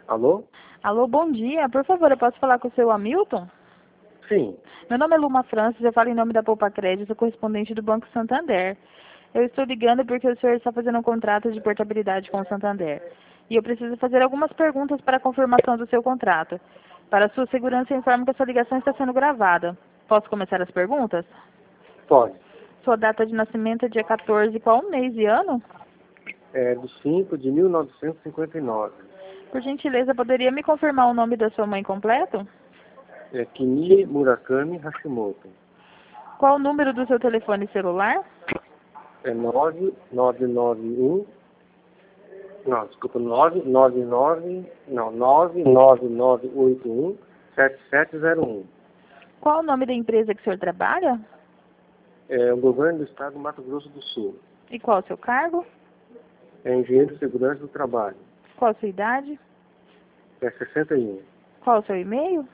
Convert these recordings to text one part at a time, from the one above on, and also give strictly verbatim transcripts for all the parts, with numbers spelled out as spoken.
Alô? Alô, bom dia. Por favor, eu posso falar com o seu Hamilton? Sim. Meu nome é Luma Francis, eu falo em nome da Poupa Crédito, correspondente do Banco Santander. Eu estou ligando porque o senhor está fazendo um contrato de portabilidade com o Santander. E eu preciso fazer algumas perguntas para a confirmação do seu contrato. Para sua segurança, eu informo que a sua ligação está sendo gravada. Posso começar as perguntas? Pode. Sua data de nascimento é dia quatorze, qual mês e ano? É do cinco de mil novecentos e cinquenta e nove. Por gentileza, poderia me confirmar o nome da sua mãe completo? É Kimi Murakami Hashimoto. Qual o número do seu telefone celular? É nove nove nove um. Não, desculpa, nove nove nove. Não, nove nove nove oito um sete sete zero um. Qual o nome da empresa que o senhor trabalha? É o governo do estado do Mato Grosso do Sul. E qual o seu cargo? É engenheiro de segurança do trabalho. Qual a sua idade? É sessenta e um. Qual o seu e-mail?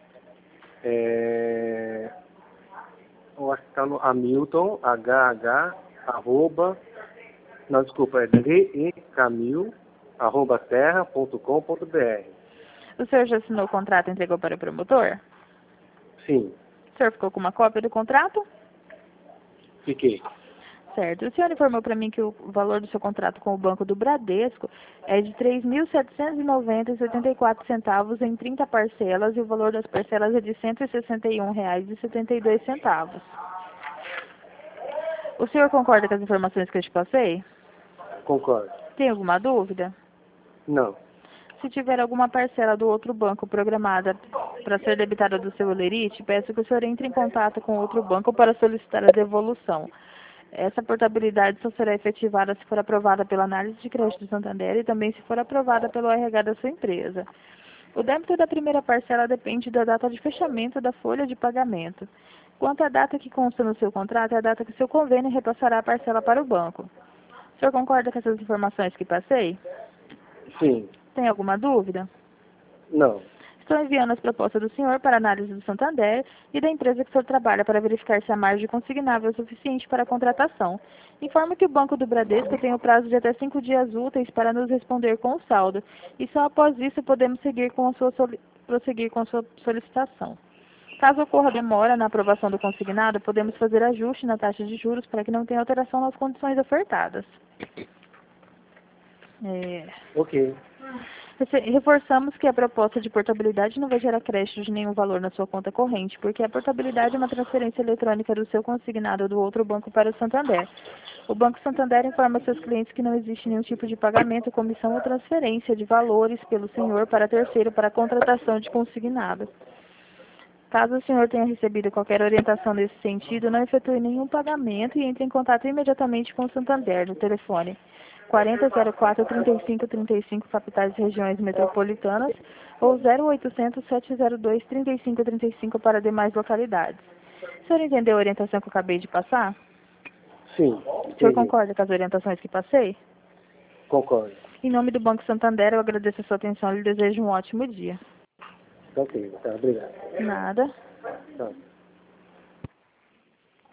É... Eu acho que está no Hamilton, H H, arroba, não, desculpa, é decamil, arroba terra ponto com ponto br. O senhor já assinou o contrato e entregou para o promotor? Sim, O senhor ficou com uma cópia do contrato? fiquei. Certo. O senhor informou para mim que o valor do seu contrato com o Banco do Bradesco é de três mil setecentos e noventa reais e setenta e quatro centavos em trinta parcelas e o valor das parcelas é de cento e sessenta e um reais e setenta e dois centavos. O senhor concorda com as informações que eu te passei? Concordo. Tem alguma dúvida? Não. Se tiver alguma parcela do outro banco programada para ser debitada do seu Olerite, peço que o senhor entre em contato com outro banco para solicitar a devolução. Essa portabilidade só será efetivada se for aprovada pela análise de crédito do Santander e também se for aprovada pelo R H da sua empresa. O débito da primeira parcela depende da data de fechamento da folha de pagamento. Quanto à data que consta no seu contrato, é a data que seu convênio repassará a parcela para o banco. O senhor concorda com essas informações que passei? Sim. Tem alguma dúvida? Não. Estou enviando as propostas do senhor para análise do Santander e da empresa que o senhor trabalha para verificar se a margem consignável é suficiente para a contratação. Informo que o Banco do Bradesco tem o prazo de até cinco dias úteis para nos responder com o saldo e só após isso podemos seguir com a sua soli- prosseguir com a sua solicitação. Caso ocorra demora na aprovação do consignado, podemos fazer ajuste na taxa de juros para que não tenha alteração nas condições ofertadas. É... Ok. Rece- Reforçamos que a proposta de portabilidade não vai gerar crédito de nenhum valor na sua conta corrente, porque a portabilidade é uma transferência eletrônica do seu consignado do outro banco para o Santander. O Banco Santander informa seus clientes que não existe nenhum tipo de pagamento, comissão ou transferência de valores pelo senhor para terceiro para a contratação de consignado. Caso o senhor tenha recebido qualquer orientação nesse sentido, não efetue nenhum pagamento e entre em contato imediatamente com o Santander no telefone quarenta zero quatro trinta e cinco trinta e cinco, capitais e regiões metropolitanas, ou zero oitocentos sete zero dois trinta e cinco trinta e cinco para demais localidades. O senhor entendeu a orientação que eu acabei de passar? Sim, O senhor entendi. concorda com as orientações que passei? Concordo. Em nome do Banco Santander, eu agradeço a sua atenção e lhe desejo um ótimo dia. Ok, tá, obrigado. Nada. Tá.